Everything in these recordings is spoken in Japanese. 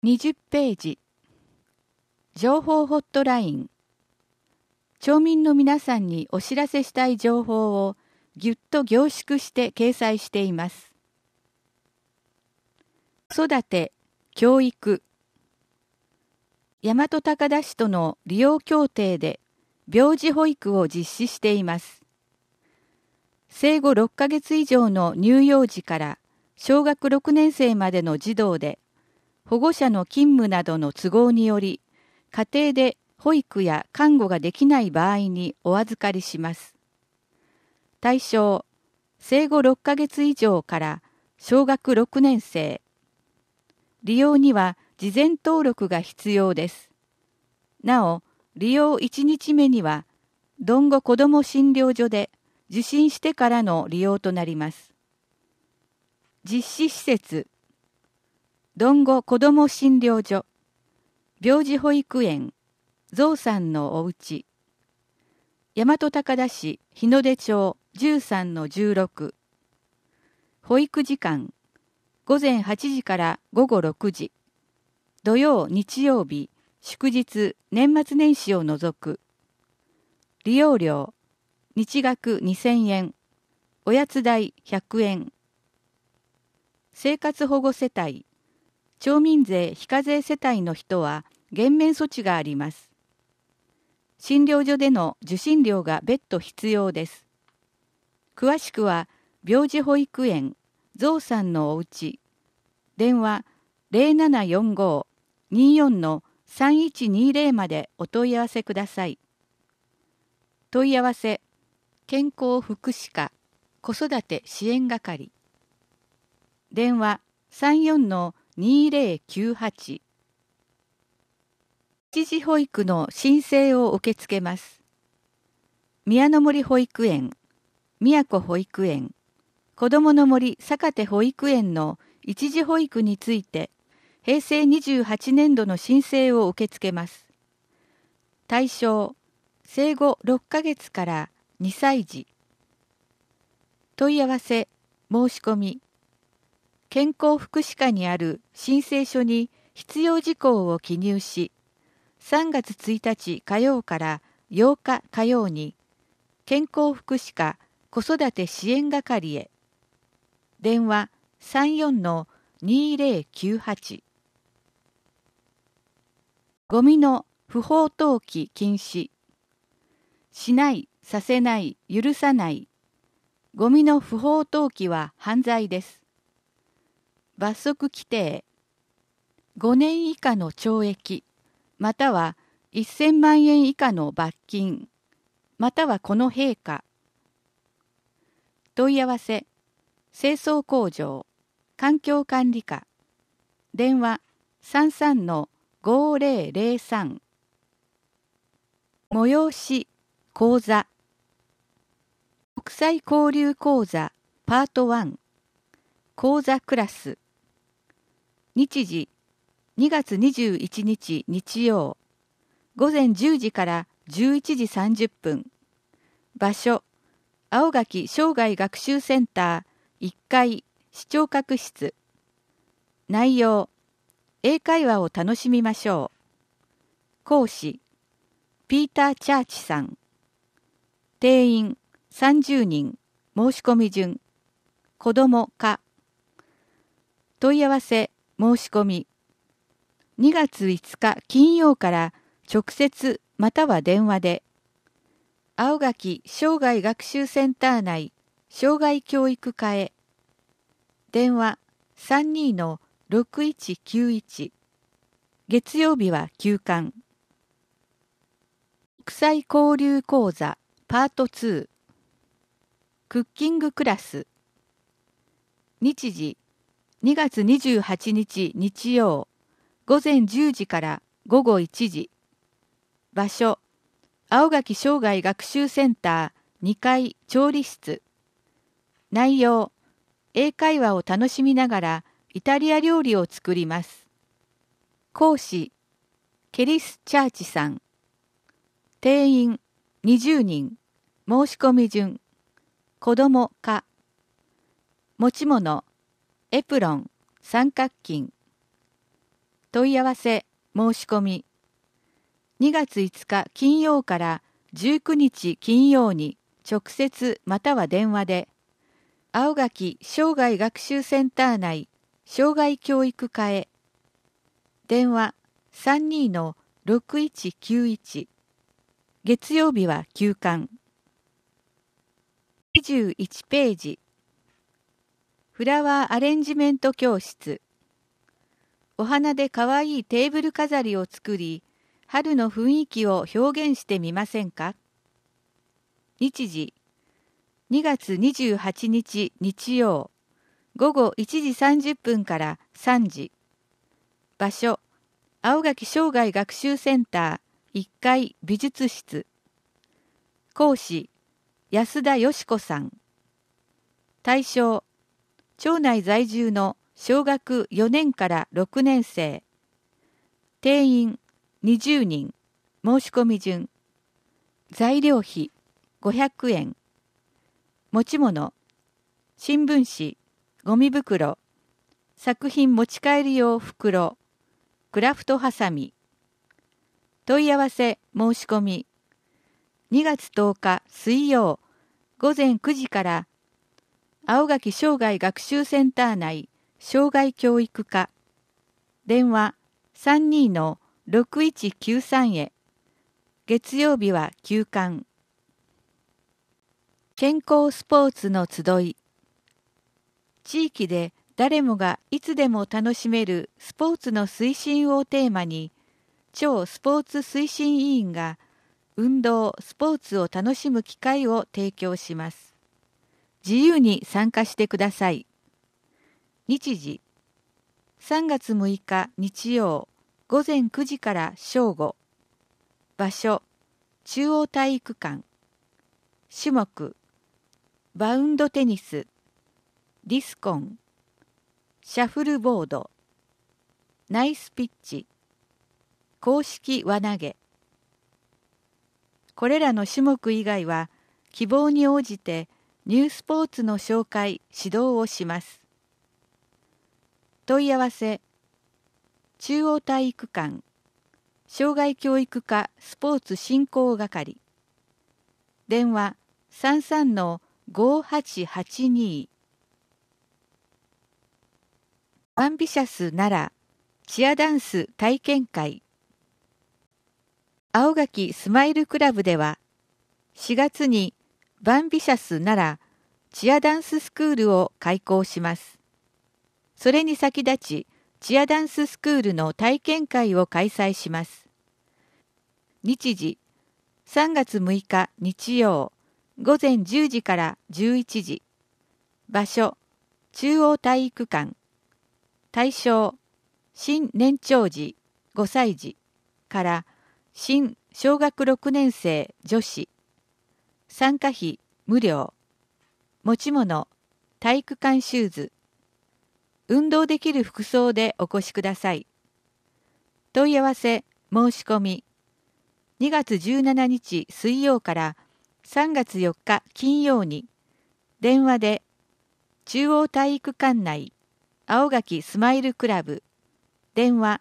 20ページ。情報ホットライン。町民の皆さんにお知らせしたい情報をぎゅっと凝縮して掲載しています。子育て、教育。大和高田市との利用協定で病児保育を実施しています。生後6ヶ月以上の乳幼児から小学6年生までの児童で、保護者の勤務などの都合により、家庭で保育や看護ができない場合にお預かりします。対象、生後6ヶ月以上から小学6年生。利用には事前登録が必要です。なお、利用1日目には、どんごこども診療所で受診してからの利用となります。実施施設、どんごこども診療所、病児保育園、ゾウさんのおうち、大和高田市日の出町 13-16、保育時間、午前8時から午後6時、土曜日曜日、祝日、年末年始を除く、利用料、日額2000円、おやつ代100円、生活保護世帯、町民税非課税世帯の人は減免措置があります。診療所での受診料が別途必要です。詳しくは、病児保育園、ゾウさんのおうち、電話0745-24-3120までお問い合わせください。問い合わせ、健康福祉課、子育て支援係。電話34-2098。一時保育の申請を受け付けます。宮の森保育園、宮古保育園、子どもの森坂手保育園の一時保育について、平成28年度の申請を受け付けます。対象、生後6ヶ月から2歳児。問い合わせ、申し込み。健康福祉課にある申請書に必要事項を記入し、3月1日火曜から8日火曜に、健康福祉課子育て支援係へ。電話34-2098。ゴミの不法投棄禁止。しない、させない、許さない。ゴミの不法投棄は犯罪です。罰則規定。5年以下の懲役、または1000万円以下の罰金、またはこの陛下。問い合わせ、清掃工場、環境管理課。電話33-5003。催し、講座。国際交流講座パート1。講座クラス。日時、2月21日日曜。午前10時から11時30分。場所、青垣生涯学習センター1階視聴覚室。内容、英会話を楽しみましょう。講師、ピーター・チャーチさん。定員30人、申し込み順。子ども課。問い合わせ、申し込み。2月5日金曜から直接または電話で、青垣生涯学習センター内生涯教育課へ。電話32-6191。月曜日は休館。国際交流講座パート2。クッキングクラス。日時、2月28日日曜。午前10時から午後1時。場所、青垣生涯学習センター2階調理室。内容、英会話を楽しみながらイタリア料理を作ります。講師、ケリス・チャーチさん。定員20人、申し込み順。子ども課。持ち物、エプロン、三角巾。 問い合わせ、申し込み。2月5日金曜から19日金曜に直接または電話で、青垣生涯学習センター内生涯教育課へ。電話32-6191。月曜日は休館。21ページ。フラワーアレンジメント教室。お花でかわいいテーブル飾りを作り、春の雰囲気を表現してみませんか？日時、2月28日日曜、午後1時30分から3時。場所、青垣生涯学習センター1階美術室。講師、安田よし子さん。対象、町内在住の小学4年から6年生。定員20人。申し込み順。材料費500円。持ち物、新聞紙、ゴミ袋、作品持ち帰り用袋、クラフトハサミ。問い合わせ申し込み。2月10日水曜午前9時から青垣生涯学習センター内生涯教育課。電話32-6193へ。月曜日は休館。健康スポーツの集い。地域で誰もがいつでも楽しめるスポーツの推進をテーマに、超スポーツ推進委員が運動・スポーツを楽しむ機会を提供します。自由に参加してください。日時、3月6日日曜午前9時から正午。場所、中央体育館。種目、バウンドテニス、ディスコン、シャフルボード、ナイスピッチ、公式輪投げ。これらの種目以外は希望に応じてニュースポーツの紹介・指導をします。問い合わせ、中央体育館、生涯教育課スポーツ振興係。電話33-5882。アンビシャス奈良チアダンス体験会。青垣スマイルクラブでは4月にバンビシャス奈良チアダンススクールを開講します。それに先立ちチアダンススクールの体験会を開催します。日時、3月6日日曜午前10時から11時。場所、中央体育館。対象、新年長児5歳児から新小学6年生女子。参加費無料。持ち物、体育館シューズ。運動できる服装でお越しください。問い合わせ、申し込み。2月17日水曜から3月4日金曜に、電話で、中央体育館内、青垣スマイルクラブ、電話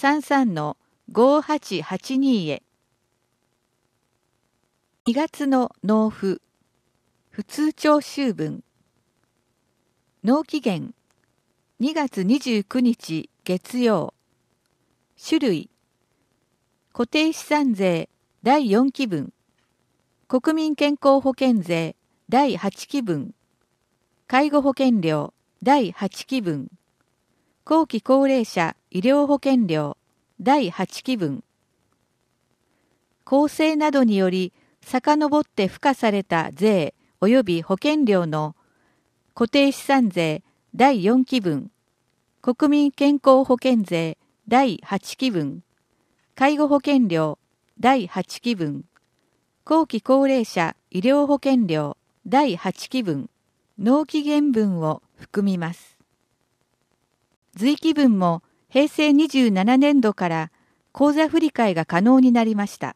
33-5882へ。2月の納付、普通帳集分。納期限、2月29日月曜。種類、固定資産税第4期分、国民健康保険税第8期分、介護保険料第8期分、後期高齢者医療保険料第8期分、公正などにより遡って付加された税及び保険料の固定資産税第4期分、国民健康保険税第8期分、介護保険料第8期分、後期高齢者医療保険料第8期分、納期限分を含みます。随期分も平成27年度から口座振替が可能になりました。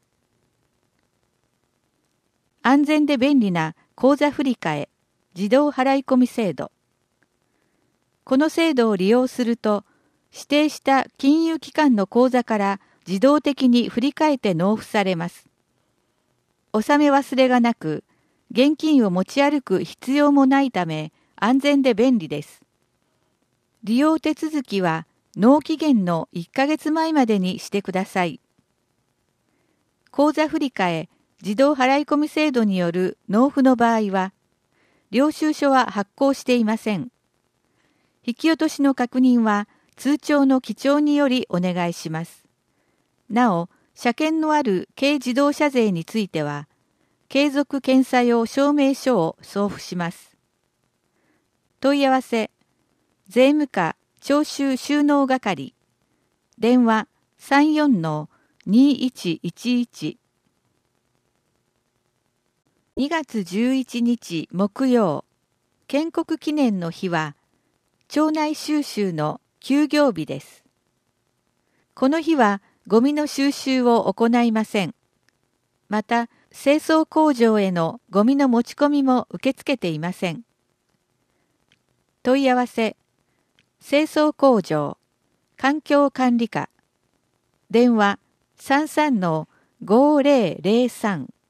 安全で便利な口座振替自動払い込み制度。この制度を利用すると、 指定した金融機関の口座から自動的に振り替えて納付されます。納め忘れがなく、現金を持ち歩く必要もないため安全で便利です。利用手続きは納期限の1ヶ月前までにしてください。口座振替自動払い込み制度による納付の場合は、領収書は発行していません。引き落としの確認は通帳の記帳によりお願いします。なお、車検のある軽自動車税については、継続検査用証明書を送付します。問い合わせ、税務課徴収収納係、電話 34-2111。2月11日木曜、建国記念の日は、町内収集の休業日です。この日はゴミの収集を行いません。また、清掃工場へのゴミの持ち込みも受け付けていません。問い合わせ、清掃工場、環境管理課、電話 33-5003